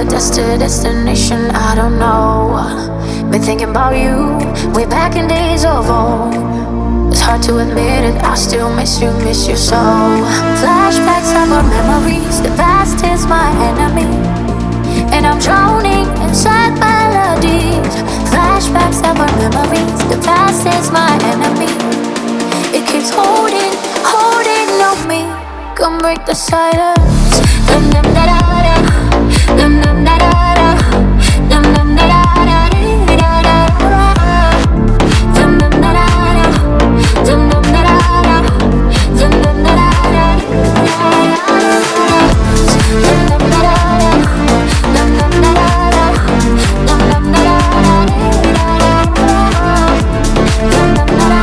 destination, I don't know. Been thinking about you, way back in days of old. It's hard to admit it, I still miss you so. Flashbacks of our memories, the past is my enemy, and I'm drowning inside melodies. Flashbacks of our memories, the past is my enemy. It keeps holding on me. Come break the silence. Dum dum da da da, dum dum da da da, dum dum da da da da da da, dum dum da da da, dum dum da da da, dum dum da da da, dum dum da da da, dum dum da da da, dum dum da da da, dum dum da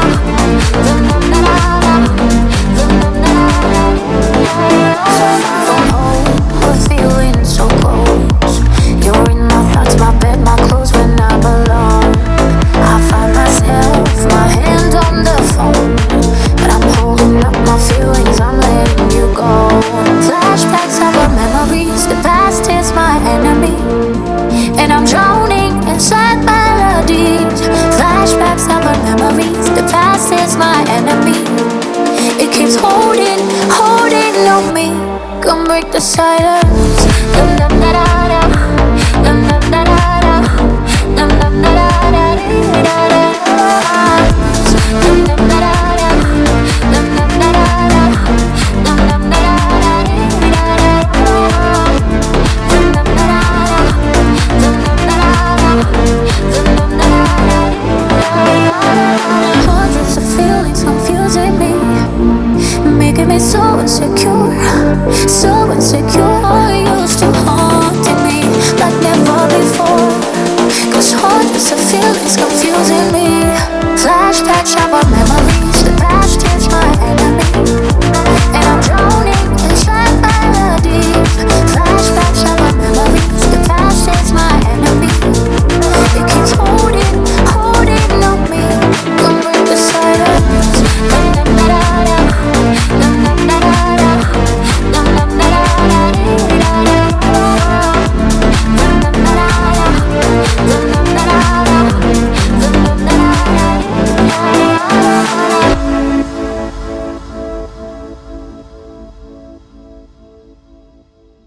from home, we're feeling so close. You're in my thoughts, my bed, my clothes when I'm alone. I find myself, my hand on the phone, but I'm holding up my feelings, I'm letting you go. Flashbacks of our memories, the past is my enemy, and I'm drowning inside melodies. Flashbacks of our memories, the past is my enemy. It keeps holding on me. Come break the silence. Dum dum da da.